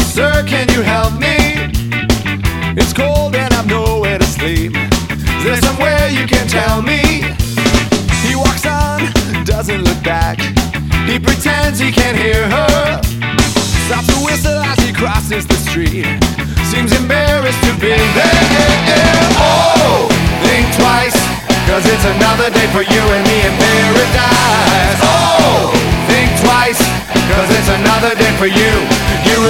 Sir, can you help me? It's cold and I've nowhere to sleep. Is there somewhere you can tell me? He walks on, doesn't look back. He pretends he can't hear her. Stops to whistle as he crosses the street. Seems embarrassed to be there. Oh, think twice, 'cause it's another day for you and me in paradise. Oh, think twice, 'cause it's another day for you.